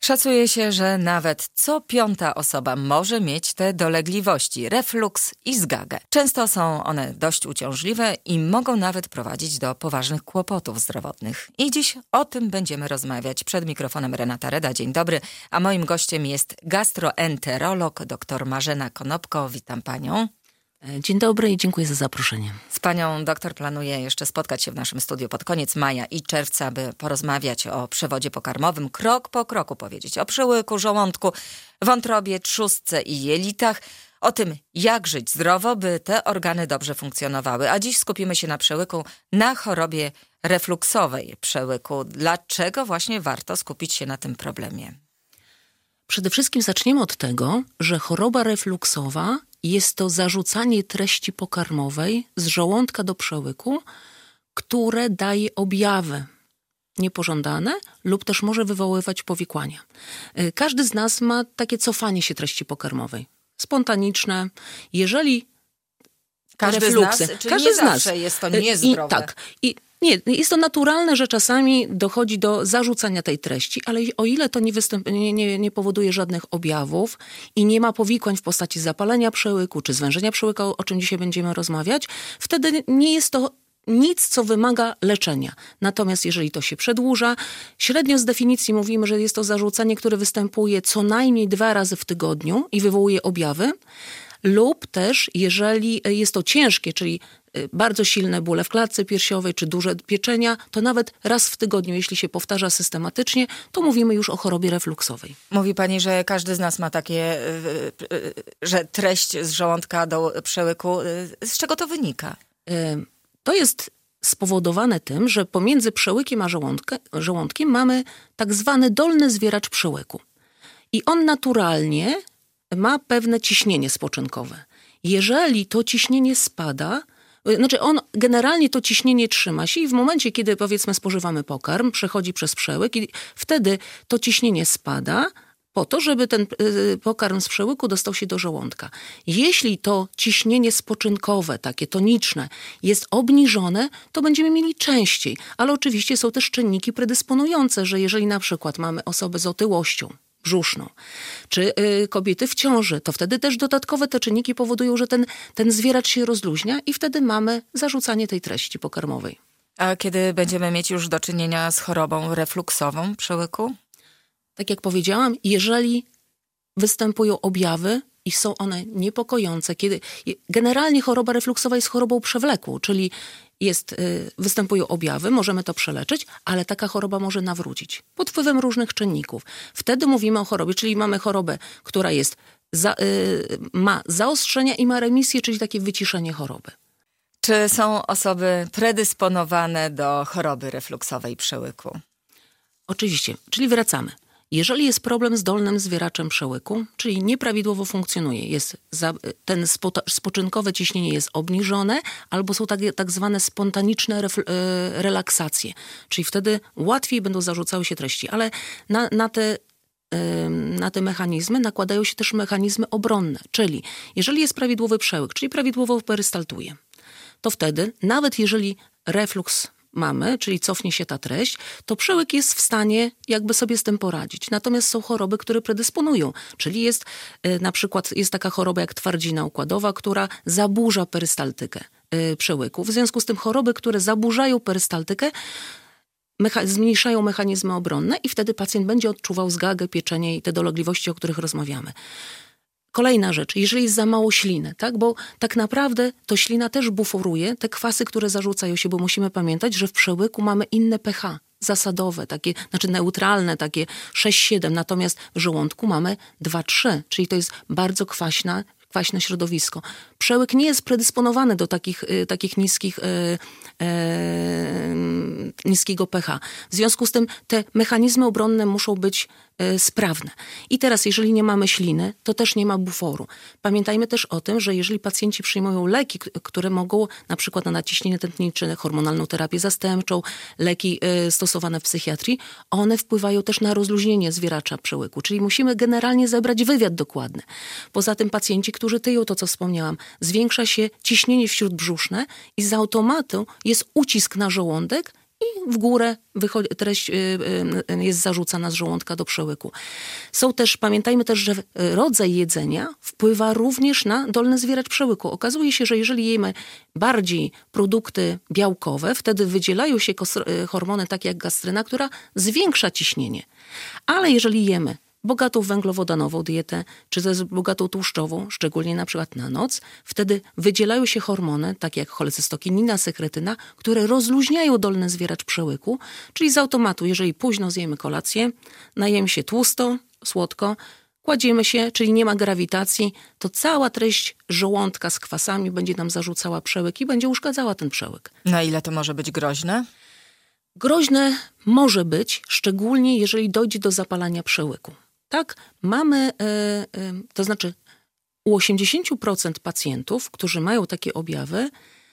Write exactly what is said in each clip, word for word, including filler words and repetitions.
Szacuje się, że nawet co piąta osoba może mieć te dolegliwości, refluks i zgagę. Często są one dość uciążliwe i mogą nawet prowadzić do poważnych kłopotów zdrowotnych. I dziś o tym będziemy rozmawiać. Przed mikrofonem Renata Reda. Dzień dobry, a moim gościem jest gastroenterolog dr Marzena Konopko. Witam panią. Dzień dobry i dziękuję za zaproszenie. Z panią doktor planuję jeszcze spotkać się w naszym studiu pod koniec maja i czerwca, by porozmawiać o przewodzie pokarmowym, krok po kroku powiedzieć o przełyku, żołądku, wątrobie, trzustce i jelitach, o tym, jak żyć zdrowo, by te organy dobrze funkcjonowały. A dziś skupimy się na przełyku, na chorobie refluksowej przełyku. Dlaczego właśnie warto skupić się na tym problemie? Przede wszystkim zaczniemy od tego, że choroba refluksowa jest to zarzucanie treści pokarmowej z żołądka do przełyku, które daje objawy niepożądane lub też może wywoływać powikłania. Każdy z nas ma takie cofanie się treści pokarmowej. Spontaniczne. Jeżeli każdy refluksy, z nas, czyli każdy nie z nas, zawsze jest to niezdrowe. I, tak. I nie, jest to naturalne, że czasami dochodzi do zarzucania tej treści, ale o ile to nie, występ, nie, nie, nie powoduje żadnych objawów i nie ma powikłań w postaci zapalenia przełyku czy zwężenia przełyka, o czym dzisiaj będziemy rozmawiać, wtedy nie jest to nic, co wymaga leczenia. Natomiast jeżeli to się przedłuża, średnio z definicji mówimy, że jest to zarzucenie, które występuje co najmniej dwa razy w tygodniu i wywołuje objawy, lub też jeżeli jest to ciężkie, czyli bardzo silne bóle w klatce piersiowej czy duże pieczenia, to nawet raz w tygodniu, jeśli się powtarza systematycznie, to mówimy już o chorobie refluksowej. Mówi pani, że każdy z nas ma takie, że treść z żołądka do przełyku. Z czego to wynika? To jest spowodowane tym, że pomiędzy przełykiem a żołądkiem mamy tak zwany dolny zwieracz przełyku. I on naturalnie ma pewne ciśnienie spoczynkowe. Jeżeli to ciśnienie spada, znaczy on generalnie to ciśnienie trzyma się i w momencie, kiedy powiedzmy spożywamy pokarm, przechodzi przez przełyk i wtedy to ciśnienie spada po to, żeby ten pokarm z przełyku dostał się do żołądka. Jeśli to ciśnienie spoczynkowe, takie toniczne, jest obniżone, to będziemy mieli częściej. Ale oczywiście są też czynniki predysponujące, że jeżeli na przykład mamy osobę z otyłością brzuszną, czy y, kobiety w ciąży, to wtedy też dodatkowe te czynniki powodują, że ten, ten zwieracz się rozluźnia i wtedy mamy zarzucanie tej treści pokarmowej. A kiedy będziemy mieć już do czynienia z chorobą refluksową przełyku? Tak jak powiedziałam, jeżeli występują objawy i są one niepokojące, kiedy generalnie choroba refluksowa jest chorobą przewlekłą, czyli jest, y, występują objawy, możemy to przeleczyć, ale taka choroba może nawrócić pod wpływem różnych czynników. Wtedy mówimy o chorobie, czyli mamy chorobę, która jest za, y, ma zaostrzenia i ma remisję, czyli takie wyciszenie choroby. Czy są osoby predysponowane do choroby refluksowej przełyku? Oczywiście, czyli wracamy. Jeżeli jest problem z dolnym zwieraczem przełyku, czyli nieprawidłowo funkcjonuje, jest za, ten spo, spoczynkowe ciśnienie jest obniżone, albo są tak, tak zwane spontaniczne refl, e, relaksacje, czyli wtedy łatwiej będą zarzucały się treści, ale na, na te e, na te mechanizmy nakładają się też mechanizmy obronne, czyli jeżeli jest prawidłowy przełyk, czyli prawidłowo perystaltuje, to wtedy nawet jeżeli refluks mamy, czyli cofnie się ta treść, to przełyk jest w stanie jakby sobie z tym poradzić. Natomiast są choroby, które predysponują, czyli jest y, na przykład jest taka choroba jak twardzina układowa, która zaburza perystaltykę y, przełyku. W związku z tym choroby, które zaburzają perystaltykę, mecha- zmniejszają mechanizmy obronne i wtedy pacjent będzie odczuwał zgagę, pieczenie i te dolegliwości, o których rozmawiamy. Kolejna rzecz, jeżeli jest za mało śliny, tak? Bo tak naprawdę to ślina też buforuje te kwasy, które zarzucają się, bo musimy pamiętać, że w przełyku mamy inne pH zasadowe, takie, znaczy neutralne, takie sześć siedem, natomiast w żołądku mamy dwa trzy, czyli to jest bardzo kwaśna, kwaśne środowisko. Przełyk nie jest predysponowany do takich, y, takich niskich, y, y, niskiego pH. W związku z tym te mechanizmy obronne muszą być y, sprawne. I teraz, jeżeli nie mamy śliny, to też nie ma buforu. Pamiętajmy też o tym, że jeżeli pacjenci przyjmują leki, k- które mogą na przykład na naciśnienie tętnicze, hormonalną terapię zastępczą, leki y, stosowane w psychiatrii, one wpływają też na rozluźnienie zwieracza przełyku. Czyli musimy generalnie zebrać wywiad dokładny. Poza tym pacjenci, którzy tyją to, co wspomniałam, zwiększa się ciśnienie wśródbrzuszne i z automatu jest ucisk na żołądek i w górę wychodzi, treść jest zarzucana z żołądka do przełyku. Są też, pamiętajmy też, że rodzaj jedzenia wpływa również na dolny zwieracz przełyku. Okazuje się, że jeżeli jemy bardziej produkty białkowe, wtedy wydzielają się hormony takie jak gastryna, która zwiększa ciśnienie. Ale jeżeli jemy bogatą węglowodanową dietę, czy też bogatą tłuszczową, szczególnie na przykład na noc, wtedy wydzielają się hormony, takie jak cholecystokinina, sekretyna, które rozluźniają dolny zwieracz przełyku, czyli z automatu, jeżeli późno zjemy kolację, najemy się tłusto, słodko, kładziemy się, czyli nie ma grawitacji, to cała treść żołądka z kwasami będzie nam zarzucała przełyk i będzie uszkadzała ten przełyk. Na ile to może być groźne? Groźne może być, szczególnie jeżeli dojdzie do zapalania przełyku. Tak, mamy, e, e, to znaczy u osiemdziesiąt procent pacjentów, którzy mają takie objawy,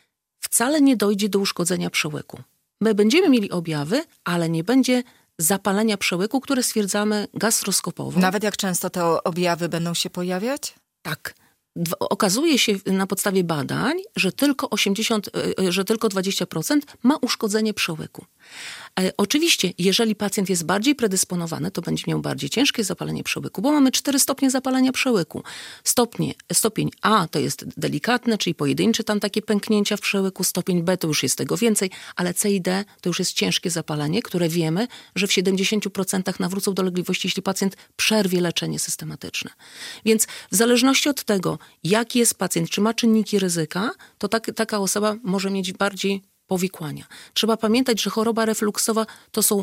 wcale nie dojdzie do uszkodzenia przełyku. My będziemy mieli objawy, ale nie będzie zapalenia przełyku, które stwierdzamy gastroskopowo. Nawet jak często te objawy będą się pojawiać? Tak. Okazuje się na podstawie badań, że tylko osiemdziesiąt, że tylko dwadzieścia procent ma uszkodzenie przełyku. E, oczywiście, jeżeli pacjent jest bardziej predysponowany, to będzie miał bardziej ciężkie zapalenie przełyku, bo mamy cztery stopnie zapalenia przełyku. Stopnie, stopień A to jest delikatne, czyli pojedyncze tam takie pęknięcia w przełyku, stopień B to już jest tego więcej, ale C i D to już jest ciężkie zapalenie, które wiemy, że w siedemdziesiąt procent nawrócą dolegliwości, jeśli pacjent przerwie leczenie systematyczne. Więc w zależności od tego, jaki jest pacjent, czy ma czynniki ryzyka, to tak, taka osoba może mieć bardziej powikłania. Trzeba pamiętać, że choroba refluksowa to są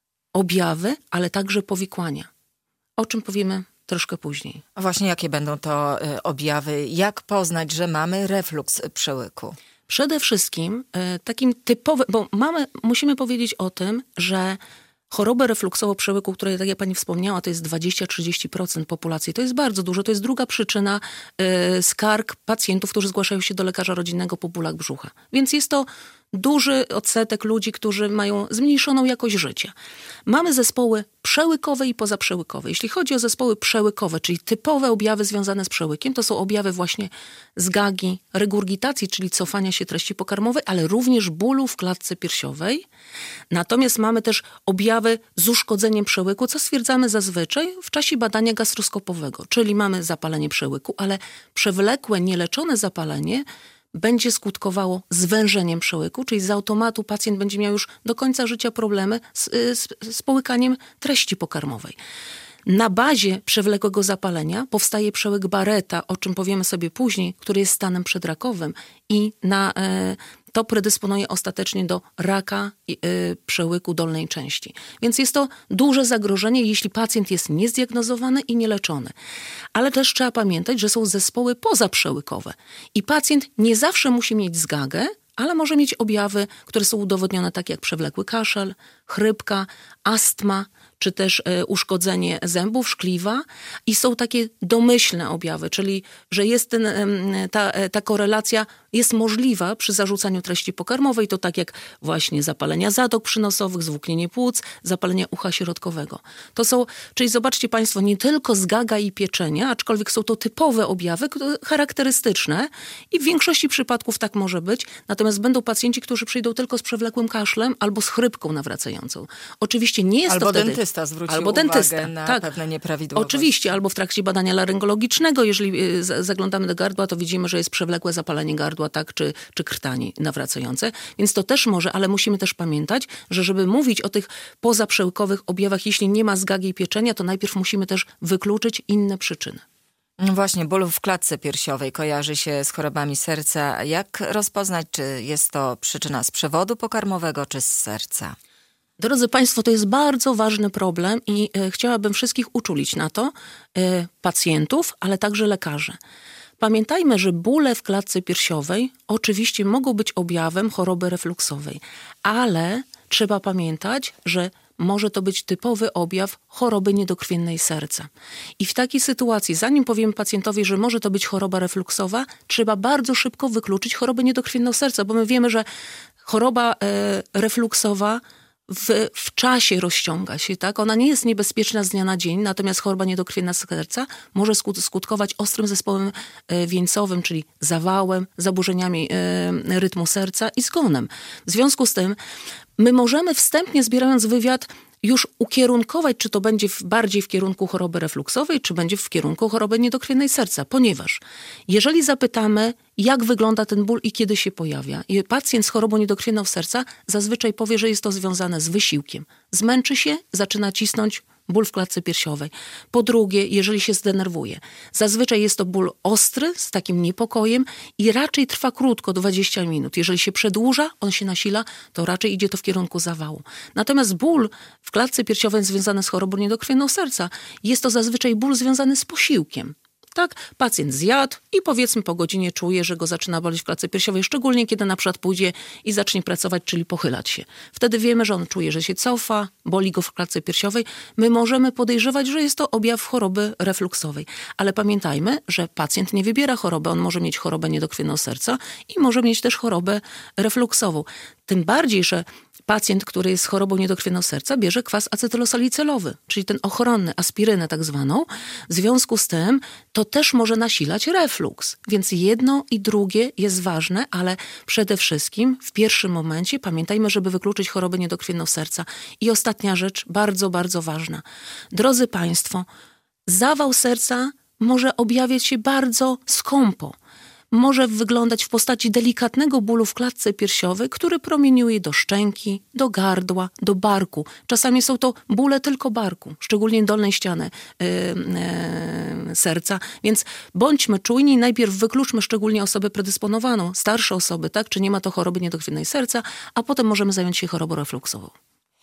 objawy, ale także powikłania. O czym powiemy troszkę później. A właśnie jakie będą to y, objawy? Jak poznać, że mamy refluks przełyku? Przede wszystkim y, takim typowym, bo mamy, musimy powiedzieć o tym, że chorobę refluksową przełyku, której, tak jak pani wspomniała, to jest dwadzieścia do trzydziestu procent populacji. To jest bardzo dużo. To jest druga przyczyna y, skarg pacjentów, którzy zgłaszają się do lekarza rodzinnego po bólach brzucha. Więc jest to duży odsetek ludzi, którzy mają zmniejszoną jakość życia. Mamy zespoły przełykowe i pozaprzełykowe. Jeśli chodzi o zespoły przełykowe, czyli typowe objawy związane z przełykiem, to są objawy właśnie zgagi, regurgitacji, czyli cofania się treści pokarmowej, ale również bólu w klatce piersiowej. Natomiast mamy też objawy z uszkodzeniem przełyku, co stwierdzamy zazwyczaj w czasie badania gastroskopowego, czyli mamy zapalenie przełyku, ale przewlekłe, nieleczone zapalenie będzie skutkowało zwężeniem przełyku, czyli z automatu pacjent będzie miał już do końca życia problemy z, z, z połykaniem treści pokarmowej. Na bazie przewlekłego zapalenia powstaje przełyk Barretta, o czym powiemy sobie później, który jest stanem przedrakowym i na, e, to predysponuje ostatecznie do raka e, przełyku dolnej części. Więc jest to duże zagrożenie, jeśli pacjent jest niezdiagnozowany i nieleczony. Ale też trzeba pamiętać, że są zespoły pozaprzełykowe i pacjent nie zawsze musi mieć zgagę, ale może mieć objawy, które są udowodnione, takie jak przewlekły kaszel, chrypka, astma, czy też e, uszkodzenie zębów, szkliwa i są takie domyślne objawy, czyli że jest ten, ta, ta korelacja jest możliwa przy zarzucaniu treści pokarmowej, to tak jak właśnie zapalenia zatok przynosowych, zwłóknienie płuc, zapalenia ucha środkowego. To są, czyli zobaczcie państwo, nie tylko zgaga i pieczenie, aczkolwiek są to typowe objawy charakterystyczne i w większości przypadków tak może być, natomiast będą pacjenci, którzy przyjdą tylko z przewlekłym kaszlem albo z chrypką nawracającą. Oczywiście nie jest albo to wtedy... dentysta zwrócił albo uwagę dentysta, na tak. pewne nieprawidłowości. Oczywiście, albo w trakcie badania laryngologicznego, jeżeli zaglądamy do gardła, to widzimy, że jest przewlekłe zapalenie gardła, tak, czy, czy krtani nawracające. Więc to też może, ale musimy też pamiętać, że żeby mówić o tych pozaprzełykowych objawach, jeśli nie ma zgagi i pieczenia, to najpierw musimy też wykluczyć inne przyczyny. Właśnie, ból w klatce piersiowej kojarzy się z chorobami serca. Jak rozpoznać, czy jest to przyczyna z przewodu pokarmowego, czy z serca? Drodzy Państwo, to jest bardzo ważny problem i e, chciałabym wszystkich uczulić na to, e, pacjentów, ale także lekarzy. Pamiętajmy, że bóle w klatce piersiowej oczywiście mogą być objawem choroby refluksowej, ale trzeba pamiętać, że może to być typowy objaw choroby niedokrwiennej serca. I w takiej sytuacji, zanim powiemy pacjentowi, że może to być choroba refluksowa, trzeba bardzo szybko wykluczyć chorobę niedokrwienną serca, bo my wiemy, że choroba e, refluksowa w, w czasie rozciąga się, tak? Ona nie jest niebezpieczna z dnia na dzień, natomiast choroba niedokrwienna serca może skutkować ostrym zespołem wieńcowym, czyli zawałem, zaburzeniami rytmu serca i zgonem. W związku z tym my możemy wstępnie, zbierając wywiad, już ukierunkować, czy to będzie w, bardziej w kierunku choroby refluksowej, czy będzie w kierunku choroby niedokrwiennej serca. Ponieważ jeżeli zapytamy, jak wygląda ten ból i kiedy się pojawia, i pacjent z chorobą niedokrwienną serca zazwyczaj powie, że jest to związane z wysiłkiem. Zmęczy się, zaczyna cisnąć, ból w klatce piersiowej. Po drugie, jeżeli się zdenerwuje. Zazwyczaj jest to ból ostry, z takim niepokojem i raczej trwa krótko, dwadzieścia minut. Jeżeli się przedłuża, on się nasila, to raczej idzie to w kierunku zawału. Natomiast ból w klatce piersiowej związany z chorobą niedokrwienną serca jest to zazwyczaj ból związany z posiłkiem. Tak, pacjent zjadł i powiedzmy po godzinie czuje, że go zaczyna boleć w klatce piersiowej, szczególnie kiedy na przykład pójdzie i zacznie pracować, czyli pochylać się. Wtedy wiemy, że on czuje, że się cofa, boli go w klatce piersiowej. My możemy podejrzewać, że jest to objaw choroby refluksowej. Ale pamiętajmy, że pacjent nie wybiera choroby. On może mieć chorobę niedokrwienną serca i może mieć też chorobę refluksową. Tym bardziej, że pacjent, który jest z chorobą niedokrwienną serca, bierze kwas acetylosalicylowy, czyli ten ochronny, aspirynę tak zwaną. W związku z tym to też może nasilać refluks. Więc jedno i drugie jest ważne, ale przede wszystkim w pierwszym momencie pamiętajmy, żeby wykluczyć chorobę niedokrwienną serca. I ostatnia rzecz, bardzo, bardzo ważna. Drodzy Państwo, zawał serca może objawiać się bardzo skąpo. Może wyglądać w postaci delikatnego bólu w klatce piersiowej, który promieniuje do szczęki, do gardła, do barku. Czasami są to bóle tylko barku, szczególnie dolnej ściany yy, yy, serca. Więc bądźmy czujni, najpierw wykluczmy szczególnie osobę predysponowaną, starsze osoby, tak, czy nie ma to choroby niedokrwiennej serca, a potem możemy zająć się chorobą refluksową.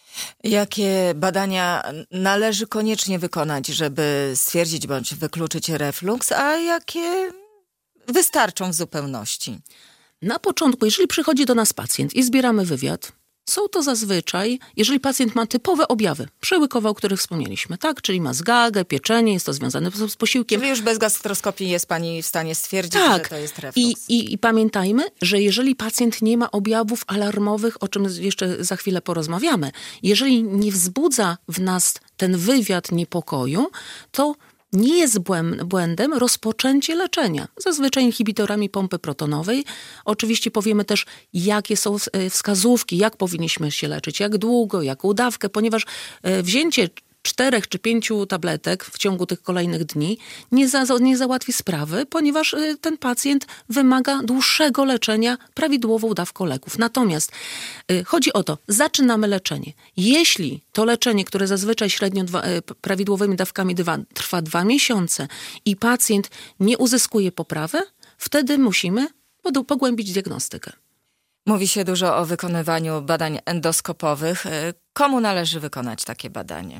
Jakie badania należy koniecznie wykonać, żeby stwierdzić bądź wykluczyć refluks, a jakie wystarczą w zupełności? Na początku, jeżeli przychodzi do nas pacjent i zbieramy wywiad, są to zazwyczaj, jeżeli pacjent ma typowe objawy przełykowe, o których wspomnieliśmy, tak? Czyli ma zgagę, pieczenie, jest to związane z posiłkiem. Czyli już bez gastroskopii jest pani w stanie stwierdzić, tak. że to jest refluks. I, i, I pamiętajmy, że jeżeli pacjent nie ma objawów alarmowych, o czym jeszcze za chwilę porozmawiamy, jeżeli nie wzbudza w nas ten wywiad niepokoju, to nie jest błędem rozpoczęcie leczenia. Zazwyczaj inhibitorami pompy protonowej. Oczywiście powiemy też, jakie są wskazówki, jak powinniśmy się leczyć, jak długo, jaką dawkę, ponieważ wzięcie czterech czy pięciu tabletek w ciągu tych kolejnych dni nie, za, nie załatwi sprawy, ponieważ ten pacjent wymaga dłuższego leczenia prawidłową dawką leków. Natomiast y, chodzi o to, zaczynamy leczenie. Jeśli to leczenie, które zazwyczaj średnio dwa, y, prawidłowymi dawkami dwa, trwa dwa miesiące i pacjent nie uzyskuje poprawy, wtedy musimy pogłębić diagnostykę. Mówi się dużo o wykonywaniu badań endoskopowych. Komu należy wykonać takie badanie?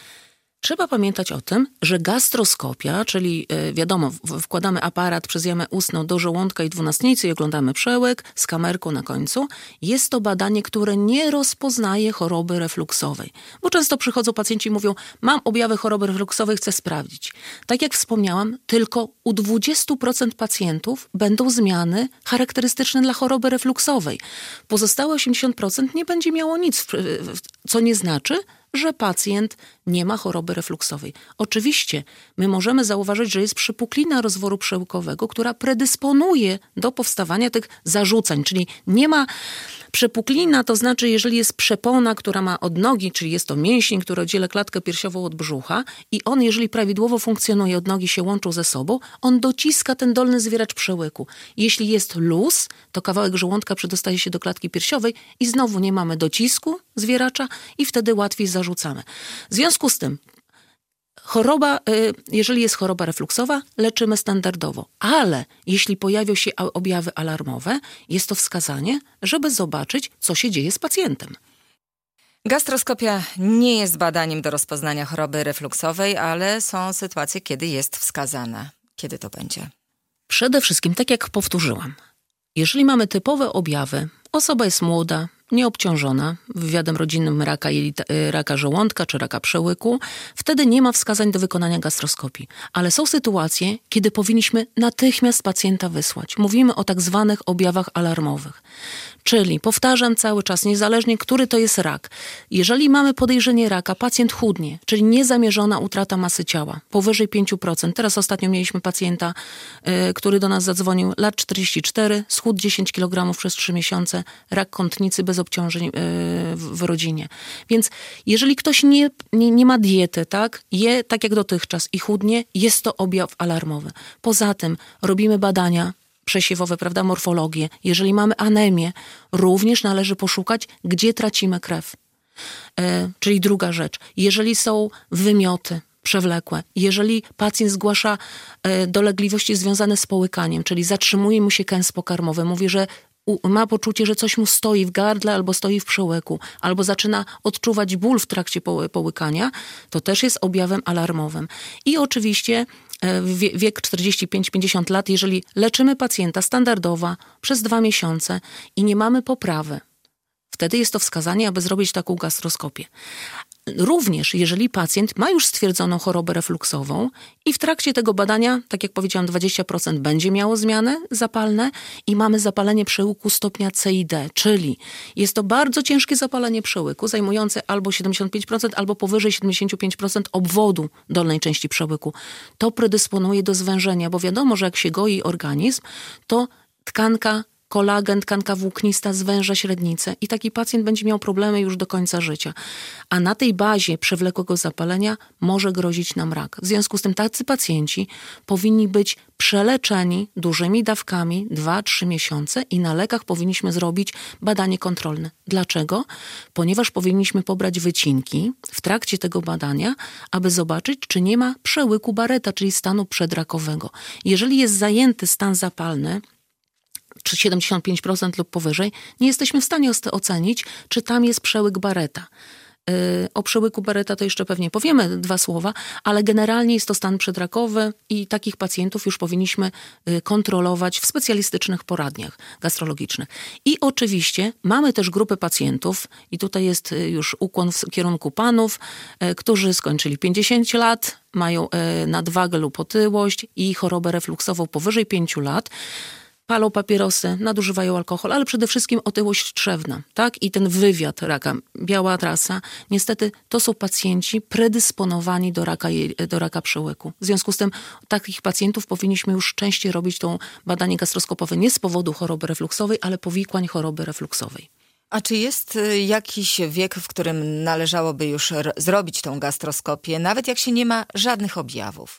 Trzeba pamiętać o tym, że gastroskopia, czyli wiadomo, wkładamy aparat przez jamę ustną do żołądka i dwunastnicy i oglądamy przełyk z kamerką na końcu. Jest to badanie, które nie rozpoznaje choroby refluksowej. Bo często przychodzą pacjenci i mówią, mam objawy choroby refluksowej, chcę sprawdzić. Tak jak wspomniałam, tylko u dwudziestu procent pacjentów będą zmiany charakterystyczne dla choroby refluksowej. Pozostałe osiemdziesiąt procent nie będzie miało nic, co nie znaczy, że pacjent nie ma choroby refluksowej. Oczywiście my możemy zauważyć, że jest przypuklina rozworu przełykowego, która predysponuje do powstawania tych zarzucań, czyli nie ma przepuklina, to znaczy jeżeli jest przepona, która ma odnogi, czyli jest to mięsień, który oddziela klatkę piersiową od brzucha i on, jeżeli prawidłowo funkcjonuje, odnogi się łączą ze sobą, on dociska ten dolny zwieracz przełyku. Jeśli jest luz, to kawałek żołądka przedostaje się do klatki piersiowej i znowu nie mamy docisku zwieracza i wtedy łatwiej zarzucamy. W związku z tym choroba, jeżeli jest choroba refluksowa, leczymy standardowo, ale jeśli pojawią się objawy alarmowe, jest to wskazanie, żeby zobaczyć, co się dzieje z pacjentem. Gastroskopia nie jest badaniem do rozpoznania choroby refluksowej, ale są sytuacje, kiedy jest wskazana. Kiedy to będzie? Przede wszystkim, tak jak powtórzyłam, jeżeli mamy typowe objawy, osoba jest młoda, nieobciążona wywiadem rodzinnym raka, jelita, raka żołądka czy raka przełyku, wtedy nie ma wskazań do wykonania gastroskopii. Ale są sytuacje, kiedy powinniśmy natychmiast pacjenta wysłać. Mówimy o tak zwanych objawach alarmowych. Czyli, powtarzam cały czas, niezależnie który to jest rak. Jeżeli mamy podejrzenie raka, pacjent chudnie, czyli niezamierzona utrata masy ciała, powyżej pięć procent. Teraz ostatnio mieliśmy pacjenta, y, który do nas zadzwonił, lat czterdzieści cztery, schudł dziesięć kilogramów przez trzy miesiące, rak kątnicy bez obciążeń y, w, w rodzinie. Więc jeżeli ktoś nie, nie, nie ma diety, tak, je tak jak dotychczas i chudnie, jest to objaw alarmowy. Poza tym robimy badania przesiewowe, prawda, morfologię. Jeżeli mamy anemię, również należy poszukać, gdzie tracimy krew. E, czyli druga rzecz. Jeżeli są wymioty przewlekłe, jeżeli pacjent zgłasza e, dolegliwości związane z połykaniem, czyli zatrzymuje mu się kęs pokarmowy, mówi, że u, ma poczucie, że coś mu stoi w gardle albo stoi w przełyku, albo zaczyna odczuwać ból w trakcie poły, połykania, to też jest objawem alarmowym. I oczywiście wiek czterdzieści pięć pięćdziesiąt lat, jeżeli leczymy pacjenta standardowo przez dwa miesiące i nie mamy poprawy, wtedy jest to wskazanie, aby zrobić taką gastroskopię. Również jeżeli pacjent ma już stwierdzoną chorobę refluksową i w trakcie tego badania, tak jak powiedziałam, dwadzieścia procent będzie miało zmiany zapalne i mamy zapalenie przełyku stopnia C i D, czyli jest to bardzo ciężkie zapalenie przełyku, zajmujące albo siedemdziesiąt pięć procent, albo powyżej siedemdziesiąt pięć procent obwodu dolnej części przełyku. To predysponuje do zwężenia, bo wiadomo, że jak się goi organizm, to tkanka kolagen, tkanka włóknista zwęża średnicę i taki pacjent będzie miał problemy już do końca życia. A na tej bazie przewlekłego zapalenia może grozić nam rak. W związku z tym tacy pacjenci powinni być przeleczeni dużymi dawkami dwa trzy miesiące i na lekach powinniśmy zrobić badanie kontrolne. Dlaczego? Ponieważ powinniśmy pobrać wycinki w trakcie tego badania, aby zobaczyć, czy nie ma przełyku Barretta, czyli stanu przedrakowego. Jeżeli jest zajęty stan zapalny, czy siedemdziesiąt pięć procent lub powyżej, nie jesteśmy w stanie ocenić, czy tam jest przełyk Barretta. Yy, o przełyku Barretta to jeszcze pewnie powiemy dwa słowa, ale generalnie jest to stan przedrakowy i takich pacjentów już powinniśmy yy, kontrolować w specjalistycznych poradniach gastrologicznych. I oczywiście mamy też grupę pacjentów, i tutaj jest yy, już ukłon w kierunku panów, yy, którzy skończyli pięćdziesiąt lat, mają yy, nadwagę lub otyłość i chorobę refluksową powyżej pięciu lat, palą papierosy, nadużywają alkohol, ale przede wszystkim otyłość trzewna, tak? I ten wywiad raka, biała trasa, niestety to są pacjenci predysponowani do raka, do raka przełyku. W związku z tym takich pacjentów powinniśmy już częściej robić to badanie gastroskopowe nie z powodu choroby refluksowej, ale powikłań choroby refluksowej. A czy jest jakiś wiek, w którym należałoby już r- zrobić tą gastroskopię, nawet jak się nie ma żadnych objawów?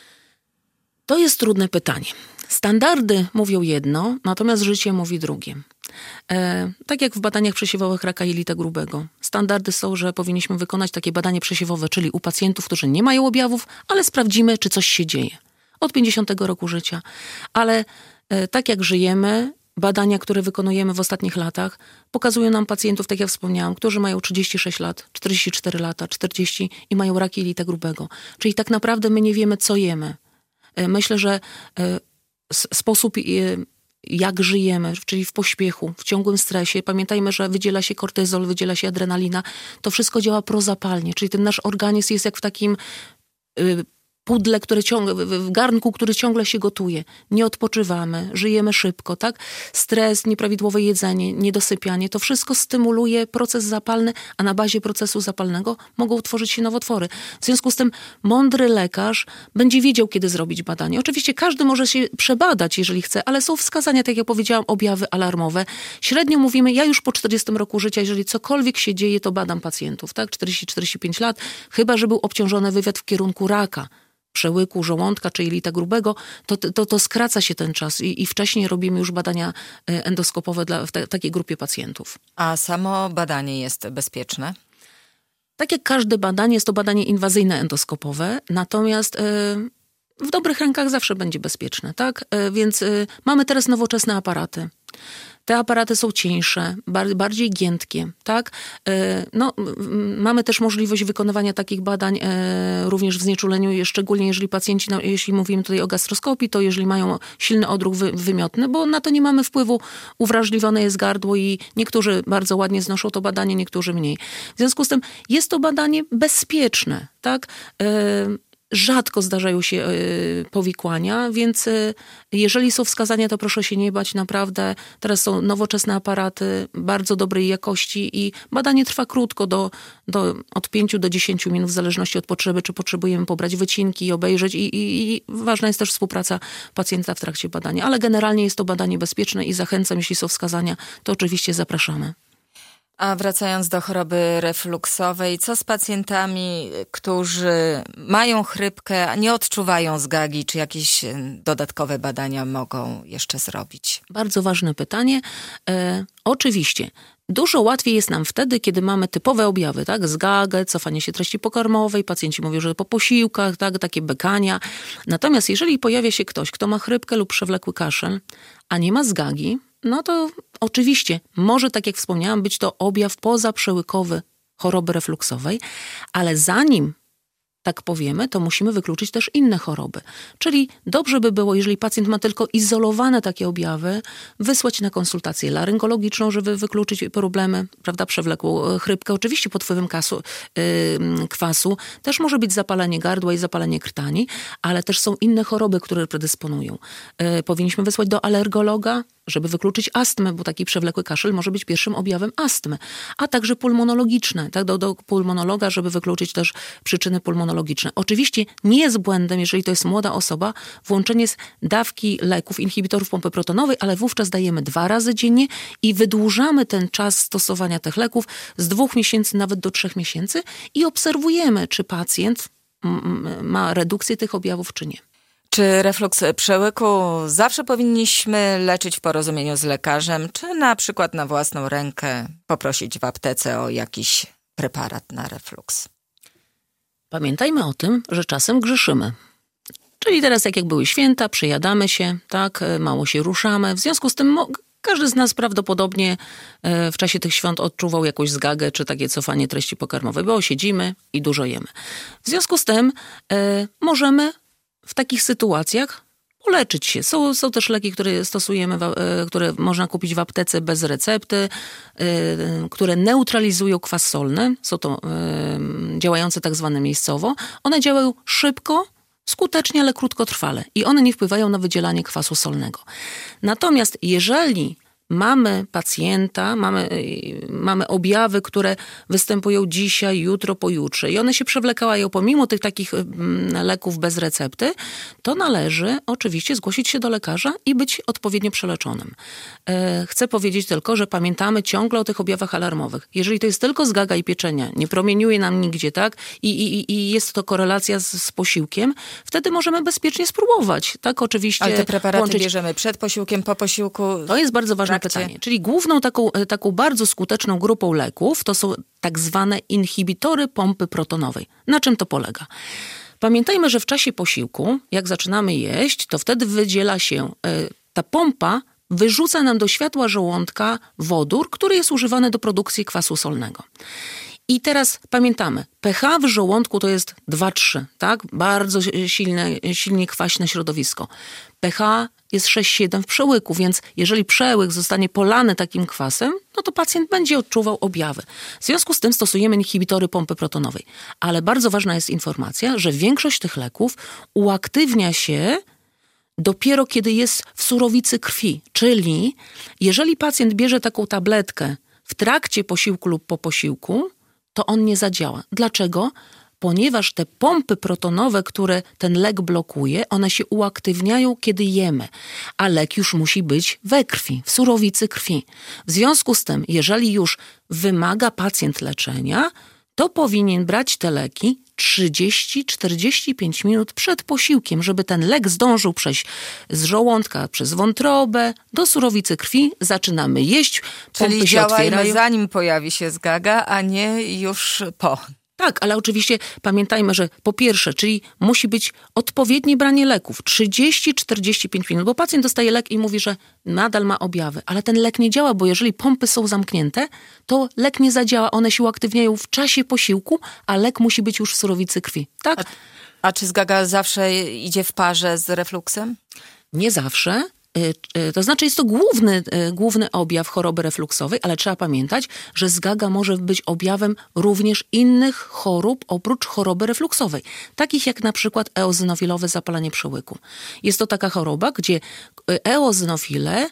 To jest trudne pytanie. Standardy mówią jedno, natomiast życie mówi drugie. E, tak jak w badaniach przesiewowych raka jelita grubego. Standardy są, że powinniśmy wykonać takie badanie przesiewowe, czyli u pacjentów, którzy nie mają objawów, ale sprawdzimy, czy coś się dzieje. Od pięćdziesiątego roku życia. Ale e, tak jak żyjemy, badania, które wykonujemy w ostatnich latach, pokazują nam pacjentów, tak jak wspomniałam, którzy mają trzydzieści sześć lat, czterdzieści cztery lata, czterdzieści i mają rak jelita grubego. Czyli tak naprawdę my nie wiemy, co jemy. E, myślę, że e, sposób, jak żyjemy, czyli w pośpiechu, w ciągłym stresie. Pamiętajmy, że wydziela się kortyzol, wydziela się adrenalina. To wszystko działa prozapalnie, czyli ten nasz organizm jest jak w takim y, pudle, które ciągle, w garnku, który ciągle się gotuje. Nie odpoczywamy, żyjemy szybko, tak? Stres, nieprawidłowe jedzenie, niedosypianie, to wszystko stymuluje proces zapalny, a na bazie procesu zapalnego mogą tworzyć się nowotwory. W związku z tym mądry lekarz będzie wiedział, kiedy zrobić badanie. Oczywiście każdy może się przebadać, jeżeli chce, ale są wskazania, tak jak powiedziałam, objawy alarmowe. Średnio mówimy, ja już po czterdziestym roku życia, jeżeli cokolwiek się dzieje, to badam pacjentów, tak? czterdzieści czterdzieści pięć lat, chyba że był obciążony wywiad w kierunku raka, przełyku, żołądka czy jelita grubego, to, to, to skraca się ten czas i, i wcześniej robimy już badania endoskopowe dla, w ta, takiej grupie pacjentów. A samo badanie jest bezpieczne? Tak jak każde badanie, jest to badanie inwazyjne endoskopowe, natomiast yy, w dobrych rękach zawsze będzie bezpieczne, tak? Yy, więc yy, mamy teraz nowoczesne aparaty. Te aparaty są cieńsze, bar- bardziej giętkie, tak? E, no, m- mamy też możliwość wykonywania takich badań e, również w znieczuleniu, szczególnie jeżeli pacjenci, no, jeśli mówimy tutaj o gastroskopii, to jeżeli mają silny odruch wy- wymiotny, bo na to nie mamy wpływu, uwrażliwione jest gardło i niektórzy bardzo ładnie znoszą to badanie, niektórzy mniej. W związku z tym jest to badanie bezpieczne, tak? E, Rzadko zdarzają się y, powikłania, więc y, jeżeli są wskazania, to proszę się nie bać, naprawdę. Teraz są nowoczesne aparaty bardzo dobrej jakości i badanie trwa krótko, do, do, od pięciu do dziesięciu minut, w zależności od potrzeby, czy potrzebujemy pobrać wycinki, obejrzeć i, i, i ważna jest też współpraca pacjenta w trakcie badania. Ale generalnie jest to badanie bezpieczne i zachęcam, jeśli są wskazania, to oczywiście zapraszamy. A wracając do choroby refluksowej, co z pacjentami, którzy mają chrypkę, a nie odczuwają zgagi? Czy jakieś dodatkowe badania mogą jeszcze zrobić? Bardzo ważne pytanie. E, oczywiście. Dużo łatwiej jest nam wtedy, kiedy mamy typowe objawy, tak? Zgagę, cofanie się treści pokarmowej, pacjenci mówią, że po posiłkach, tak? Takie bekania. Natomiast jeżeli pojawia się ktoś, kto ma chrypkę lub przewlekły kaszel, a nie ma zgagi, no to oczywiście może, tak jak wspomniałam, być to objaw pozaprzełykowy choroby refluksowej, ale zanim tak powiemy, to musimy wykluczyć też inne choroby. Czyli dobrze by było, jeżeli pacjent ma tylko izolowane takie objawy, wysłać na konsultację laryngologiczną, żeby wykluczyć problemy, prawda, przewlekłą chrypkę. Oczywiście pod wpływem kasu, yy, kwasu też może być zapalenie gardła i zapalenie krtani, ale też są inne choroby, które predysponują. Yy, powinniśmy wysłać do alergologa, żeby wykluczyć astmę, bo taki przewlekły kaszel może być pierwszym objawem astmy, a także pulmonologiczne, tak, do, do pulmonologa, żeby wykluczyć też przyczyny pulmonologiczne. Oczywiście nie jest błędem, jeżeli to jest młoda osoba, włączenie z dawki leków, inhibitorów pompy protonowej, ale wówczas dajemy dwa razy dziennie i wydłużamy ten czas stosowania tych leków z dwóch miesięcy nawet do trzech miesięcy i obserwujemy, czy pacjent m- ma redukcję tych objawów, czy nie. Czy refluks przełyku zawsze powinniśmy leczyć w porozumieniu z lekarzem, czy na przykład na własną rękę poprosić w aptece o jakiś preparat na refluks? Pamiętajmy o tym, że czasem grzeszymy. Czyli teraz, jak jak były święta, przejadamy się, tak, mało się ruszamy. W związku z tym mo- każdy z nas prawdopodobnie e, w czasie tych świąt odczuwał jakąś zgagę, czy takie cofanie treści pokarmowej, bo siedzimy i dużo jemy. W związku z tym e, możemy w takich sytuacjach poleczyć się. Są, są też leki, które stosujemy, które można kupić w aptece bez recepty, które neutralizują kwas solny. Są to działające tak zwane miejscowo. One działają szybko, skutecznie, ale krótkotrwale i one nie wpływają na wydzielanie kwasu solnego. Natomiast jeżeli mamy pacjenta, mamy, mamy objawy, które występują dzisiaj, jutro, pojutrze i one się przewlekają pomimo tych takich leków bez recepty, to należy oczywiście zgłosić się do lekarza i być odpowiednio przeleczonym. Chcę powiedzieć tylko, że pamiętamy ciągle o tych objawach alarmowych. Jeżeli to jest tylko zgaga i pieczenia, nie promieniuje nam nigdzie, tak? I, i, i jest to korelacja z, z posiłkiem, wtedy możemy bezpiecznie spróbować, tak? Oczywiście. Ale te preparaty łączyć... bierzemy przed posiłkiem, po posiłku? To jest bardzo ważne pytanie. Czyli główną taką, taką bardzo skuteczną grupą leków to są tak zwane inhibitory pompy protonowej. Na czym to polega? Pamiętajmy, że w czasie posiłku, jak zaczynamy jeść, to wtedy wydziela się y, ta pompa, wyrzuca nam do światła żołądka wodór, który jest używany do produkcji kwasu solnego. I teraz pamiętamy, pH w żołądku to jest dwa trzy, tak? Bardzo silne, silnie kwaśne środowisko. pH jest sześć siedem w przełyku, więc jeżeli przełyk zostanie polany takim kwasem, no to pacjent będzie odczuwał objawy. W związku z tym stosujemy inhibitory pompy protonowej. Ale bardzo ważna jest informacja, że większość tych leków uaktywnia się dopiero kiedy jest w surowicy krwi. Czyli jeżeli pacjent bierze taką tabletkę w trakcie posiłku lub po posiłku, to on nie zadziała. Dlaczego? Ponieważ te pompy protonowe, które ten lek blokuje, one się uaktywniają, kiedy jemy, a lek już musi być we krwi, w surowicy krwi. W związku z tym, jeżeli już wymaga pacjent leczenia, to powinien brać te leki trzydzieści do czterdziestu pięciu minut przed posiłkiem, żeby ten lek zdążył przejść z żołądka przez wątrobę do surowicy krwi. Zaczynamy jeść, pompy Czyli się działajmy otwierają. zanim pojawi się zgaga, a nie już po. Tak, ale oczywiście pamiętajmy, że po pierwsze, czyli musi być odpowiednie branie leków, trzydzieści do czterdziestu pięciu minut, bo pacjent dostaje lek i mówi, że nadal ma objawy, ale ten lek nie działa, bo jeżeli pompy są zamknięte, to lek nie zadziała, one się uaktywniają w czasie posiłku, a lek musi być już w surowicy krwi, tak? A, a czy zgaga zawsze idzie w parze z refluksem? Nie zawsze. To znaczy jest to główny, główny objaw choroby refluksowej, ale trzeba pamiętać, że zgaga może być objawem również innych chorób oprócz choroby refluksowej, takich jak na przykład eozynofilowe zapalenie przełyku. Jest to taka choroba, gdzie eozinofile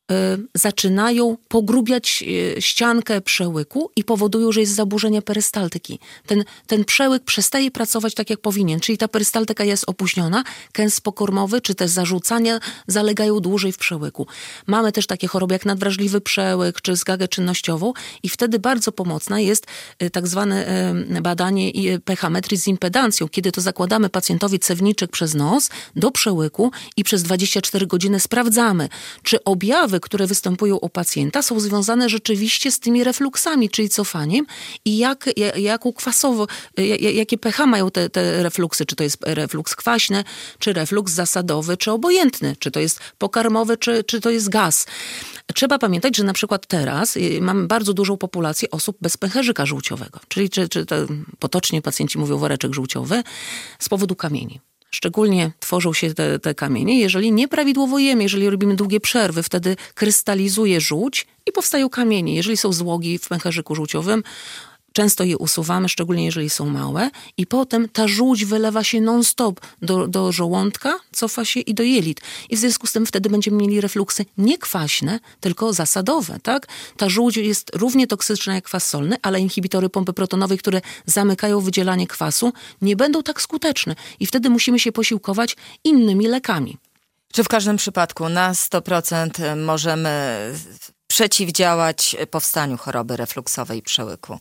zaczynają pogrubiać ściankę przełyku i powodują, że jest zaburzenie perystaltyki. Ten, ten przełyk przestaje pracować tak, jak powinien, czyli ta perystaltyka jest opóźniona, kęs pokarmowy czy też zarzucania zalegają dłużej w przełyku. Mamy też takie choroby jak nadwrażliwy przełyk czy zgagę czynnościową i wtedy bardzo pomocna jest tak zwane badanie pH-metrii z impedancją, kiedy to zakładamy pacjentowi cewniczek przez nos do przełyku i przez dwadzieścia cztery godziny sprawdzamy, czy objawy, które występują u pacjenta, są związane rzeczywiście z tymi refluksami, czyli cofaniem i jak, jak, jaką kwasowo, jak, jakie pH mają te, te refluksy, czy to jest refluks kwaśny, czy refluks zasadowy, czy obojętny, czy to jest pokarmowy, czy, czy to jest gaz. Trzeba pamiętać, że na przykład teraz mamy bardzo dużą populację osób bez pęcherzyka żółciowego, czyli czy, czy to, potocznie pacjenci mówią woreczek żółciowy, z powodu kamieni. Szczególnie tworzą się te, te kamienie, jeżeli nieprawidłowo jemy, jeżeli robimy długie przerwy, wtedy krystalizuje żółć i powstają kamienie. Jeżeli są złogi w pęcherzyku żółciowym, często je usuwamy, szczególnie jeżeli są małe i potem ta żółć wylewa się non-stop do, do żołądka, cofa się i do jelit. I w związku z tym wtedy będziemy mieli refluksy nie kwaśne, tylko zasadowe, tak? Ta żółć jest równie toksyczna jak kwas solny, ale inhibitory pompy protonowej, które zamykają wydzielanie kwasu, nie będą tak skuteczne i wtedy musimy się posiłkować innymi lekami. Czy w każdym przypadku na sto procent możemy przeciwdziałać powstaniu choroby refluksowej przełyku?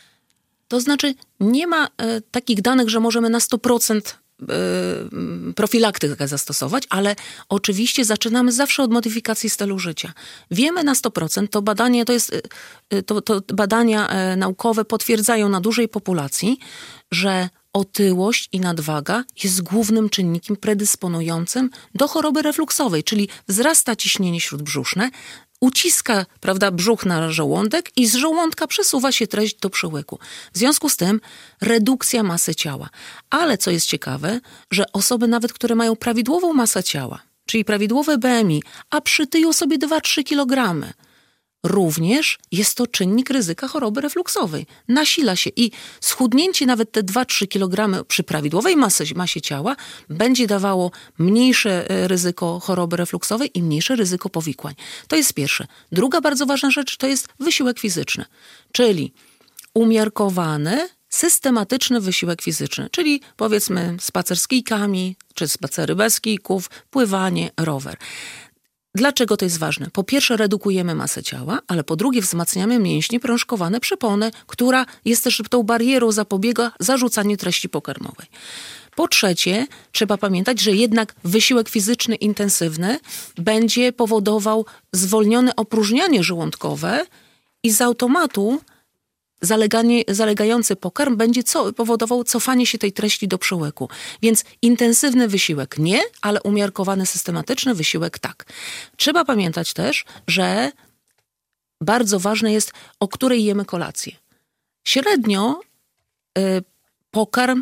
To znaczy nie ma e, takich danych, że możemy na sto procent e, profilaktykę zastosować, ale oczywiście zaczynamy zawsze od modyfikacji stylu życia. Wiemy na sto procent, to badanie, to jest, e, to, to badania e, naukowe potwierdzają na dużej populacji, że otyłość i nadwaga jest głównym czynnikiem predysponującym do choroby refluksowej, czyli wzrasta ciśnienie śródbrzuszne, uciska, prawda, brzuch na żołądek i z żołądka przesuwa się treść do przełyku. W związku z tym redukcja masy ciała. Ale co jest ciekawe, że osoby nawet, które mają prawidłową masę ciała, czyli prawidłowe B M I, a przytyją sobie dwa do trzech kilogramów, również jest to czynnik ryzyka choroby refluksowej. Nasila się i schudnięcie nawet te dwa do trzech kilogramów przy prawidłowej masie, masie ciała będzie dawało mniejsze ryzyko choroby refluksowej i mniejsze ryzyko powikłań. To jest pierwsze. Druga bardzo ważna rzecz to jest wysiłek fizyczny, czyli umiarkowany, systematyczny wysiłek fizyczny, czyli powiedzmy spacer z kijkami, czy spacery bez kijków, pływanie, rower. Dlaczego to jest ważne? Po pierwsze redukujemy masę ciała, ale po drugie wzmacniamy mięśnie prążkowane przepony, która jest też tą barierą, zapobiega zarzucaniu treści pokarmowej. Po trzecie, trzeba pamiętać, że jednak wysiłek fizyczny intensywny będzie powodował zwolnione opróżnianie żołądkowe i z automatu Zaleganie, zalegający pokarm będzie co, powodował cofanie się tej treści do przełyku. Więc intensywny wysiłek nie, ale umiarkowany, systematyczny wysiłek tak. Trzeba pamiętać też, że bardzo ważne jest, o której jemy kolację. Średnio y, pokarm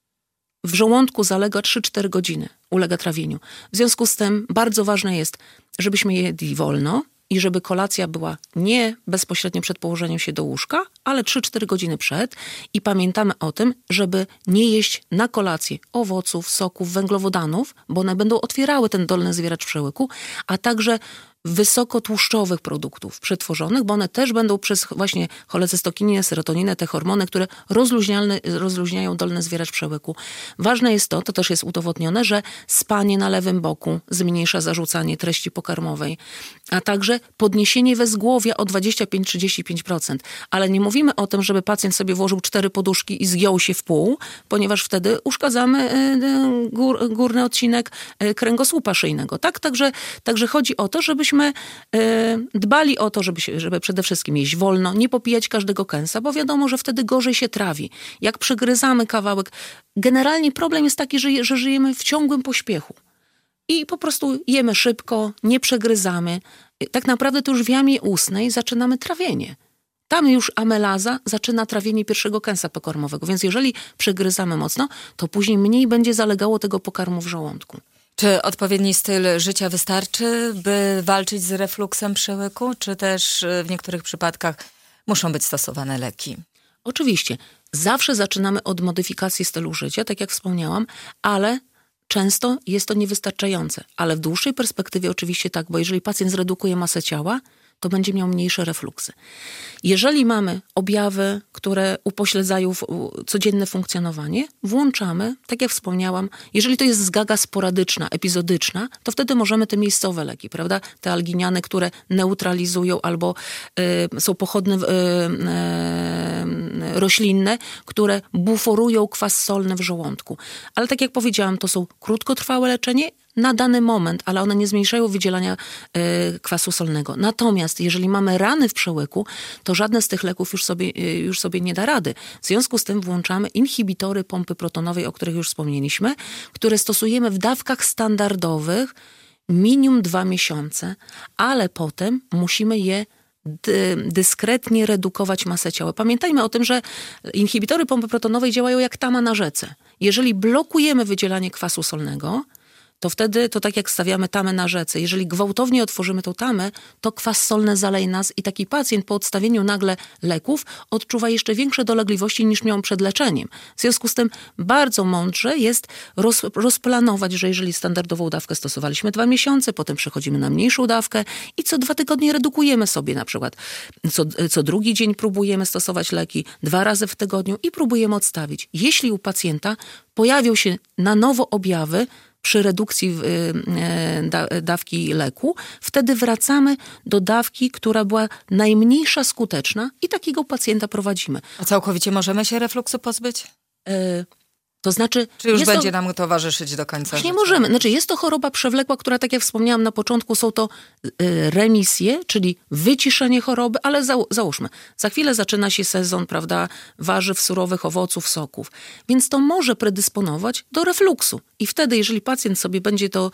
w żołądku zalega trzy do czterech godziny, ulega trawieniu. W związku z tym bardzo ważne jest, żebyśmy jedli wolno, i żeby kolacja była nie bezpośrednio przed położeniem się do łóżka, ale trzy do czterech godziny przed i pamiętamy o tym, żeby nie jeść na kolację owoców, soków, węglowodanów, bo one będą otwierały ten dolny zwieracz przełyku, a także wysokotłuszczowych produktów przetworzonych, bo one też będą przez właśnie cholecystokininę, serotoninę, te hormony, które rozluźniają dolny zwieracz przełyku. Ważne jest to, to też jest udowodnione, że spanie na lewym boku zmniejsza zarzucanie treści pokarmowej, a także podniesienie wezgłowia o dwadzieścia pięć do trzydziestu pięciu procent. Ale nie mówimy o tym, żeby pacjent sobie włożył cztery poduszki i zgiął się w pół, ponieważ wtedy uszkadzamy gór, górny odcinek kręgosłupa szyjnego. Tak? Także, także chodzi o to, żebyśmy żebyśmy y, dbali o to, żeby, się, żeby przede wszystkim jeść wolno, nie popijać każdego kęsa, bo wiadomo, że wtedy gorzej się trawi. Jak przygryzamy kawałek, generalnie problem jest taki, że, że żyjemy w ciągłym pośpiechu. I po prostu jemy szybko, nie przegryzamy. Tak naprawdę to już w jamie ustnej zaczynamy trawienie. Tam już amelaza zaczyna trawienie pierwszego kęsa pokarmowego. Więc jeżeli przegryzamy mocno, to później mniej będzie zalegało tego pokarmu w żołądku. Czy odpowiedni styl życia wystarczy, by walczyć z refluksem przełyku? Czy też w niektórych przypadkach muszą być stosowane leki? Oczywiście. Zawsze zaczynamy od modyfikacji stylu życia, tak jak wspomniałam, ale często jest to niewystarczające. Ale w dłuższej perspektywie oczywiście tak, bo jeżeli pacjent zredukuje masę ciała, to będzie miał mniejsze refluksy. Jeżeli mamy objawy, które upośledzają codzienne funkcjonowanie, włączamy, tak jak wspomniałam, jeżeli to jest zgaga sporadyczna, epizodyczna, to wtedy możemy te miejscowe leki, prawda? Te alginiany, które neutralizują albo y, są pochodne y, y, roślinne, które buforują kwas solny w żołądku. Ale tak jak powiedziałam, to są krótkotrwałe leczenie, na dany moment, ale one nie zmniejszają wydzielania y, kwasu solnego. Natomiast jeżeli mamy rany w przełyku, to żadne z tych leków już sobie, y, już sobie nie da rady. W związku z tym włączamy inhibitory pompy protonowej, o których już wspomnieliśmy, które stosujemy w dawkach standardowych minimum dwa miesiące, ale potem musimy je dy, dyskretnie redukować masę ciała. Pamiętajmy o tym, że inhibitory pompy protonowej działają jak tama na rzece. Jeżeli blokujemy wydzielanie kwasu solnego, to wtedy, to tak jak stawiamy tamę na rzece, jeżeli gwałtownie otworzymy tą tamę, to kwas solny zaleje nas i taki pacjent po odstawieniu nagle leków odczuwa jeszcze większe dolegliwości niż miał przed leczeniem. W związku z tym bardzo mądrze jest roz, rozplanować, że jeżeli standardową dawkę stosowaliśmy dwa miesiące, potem przechodzimy na mniejszą dawkę i co dwa tygodnie redukujemy sobie na przykład. Co, co drugi dzień próbujemy stosować leki, dwa razy w tygodniu i próbujemy odstawić. Jeśli u pacjenta pojawią się na nowo objawy, przy redukcji dawki leku, wtedy wracamy do dawki, która była najmniejsza skuteczna i takiego pacjenta prowadzimy. A całkowicie możemy się refluksu pozbyć? Y- To znaczy... Czy już będzie to, nam towarzyszyć do końca życia? Nie możemy. Znaczy jest to choroba przewlekła, która, tak jak wspomniałam na początku, są to y, remisje, czyli wyciszenie choroby, ale za, załóżmy, za chwilę zaczyna się sezon, prawda, warzyw, surowych owoców, soków. Więc to może predysponować do refluksu. I wtedy, jeżeli pacjent sobie będzie to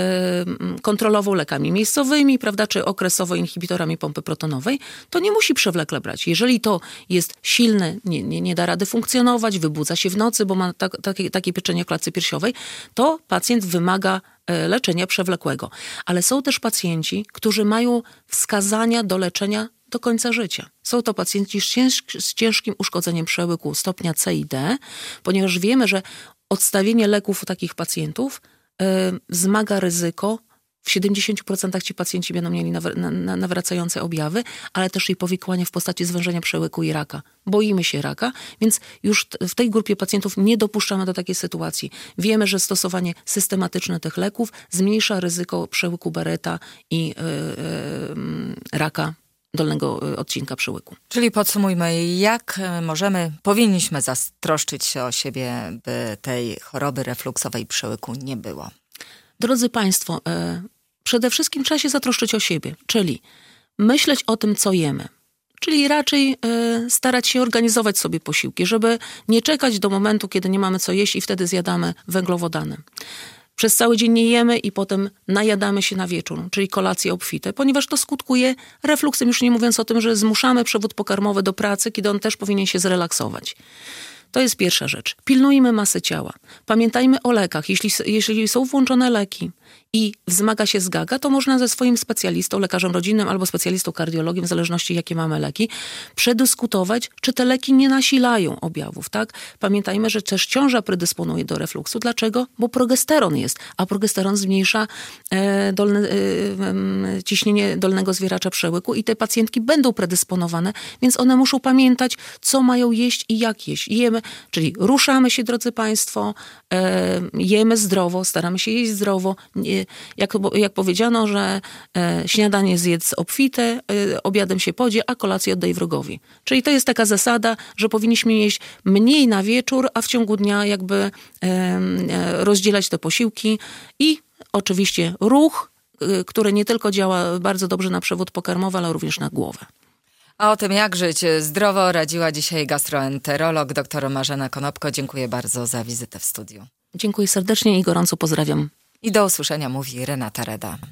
y, kontrolował lekami miejscowymi, prawda, czy okresowo inhibitorami pompy protonowej, to nie musi przewlekle brać. Jeżeli to jest silne, nie, nie, nie da rady funkcjonować, wybudza się w nocy, bo ma tak Takie, takie pieczenie klatce piersiowej, to pacjent wymaga leczenia przewlekłego. Ale są też pacjenci, którzy mają wskazania do leczenia do końca życia. Są to pacjenci z, cięż, z ciężkim uszkodzeniem przełyku stopnia C i D, ponieważ wiemy, że odstawienie leków u takich pacjentów yy, wzmaga ryzyko. W siedemdziesięciu procentach ci pacjenci będą mieli nawracające objawy, ale też i powikłania w postaci zwężenia przełyku i raka. Boimy się raka, więc już w tej grupie pacjentów nie dopuszczamy do takiej sytuacji. Wiemy, że stosowanie systematyczne tych leków zmniejsza ryzyko przełyku Barretta i yy, yy, raka dolnego odcinka przełyku. Czyli podsumujmy, jak możemy, powinniśmy zatroszczyć się o siebie, by tej choroby refluksowej przełyku nie było. Drodzy Państwo, e, przede wszystkim trzeba się zatroszczyć o siebie, czyli myśleć o tym, co jemy. Czyli raczej e, starać się organizować sobie posiłki, żeby nie czekać do momentu, kiedy nie mamy co jeść i wtedy zjadamy węglowodany. Przez cały dzień nie jemy i potem najadamy się na wieczór, czyli kolacje obfite, ponieważ to skutkuje refluksem, już nie mówiąc o tym, że zmuszamy przewód pokarmowy do pracy, kiedy on też powinien się zrelaksować. To jest pierwsza rzecz. Pilnujmy masy ciała. Pamiętajmy o lekach. Jeśli, jeśli są włączone leki i wzmaga się zgaga, to można ze swoim specjalistą, lekarzem rodzinnym albo specjalistą kardiologiem, w zależności jakie mamy leki, przedyskutować, czy te leki nie nasilają objawów, tak? Pamiętajmy, że też ciąża predysponuje do refluksu. Dlaczego? Bo progesteron jest, a progesteron zmniejsza e, dolne, e, ciśnienie dolnego zwieracza przełyku i te pacjentki będą predysponowane, więc one muszą pamiętać, co mają jeść i jak jeść. Jemy, czyli ruszamy się, drodzy Państwo, e, jemy zdrowo, staramy się jeść zdrowo. Nie, jak, jak powiedziano, że e, śniadanie zjedz obfite, e, obiadem się podzie, a kolację oddaj wrogowi. Czyli to jest taka zasada, że powinniśmy jeść mniej na wieczór, a w ciągu dnia jakby e, e, rozdzielać te posiłki i oczywiście ruch, które nie tylko działa bardzo dobrze na przewód pokarmowy, ale również na głowę. A o tym, jak żyć zdrowo, radziła dzisiaj gastroenterolog dr Marzena Konopko. Dziękuję bardzo za wizytę w studiu. Dziękuję serdecznie i gorąco pozdrawiam. I do usłyszenia, mówi Renata Reda.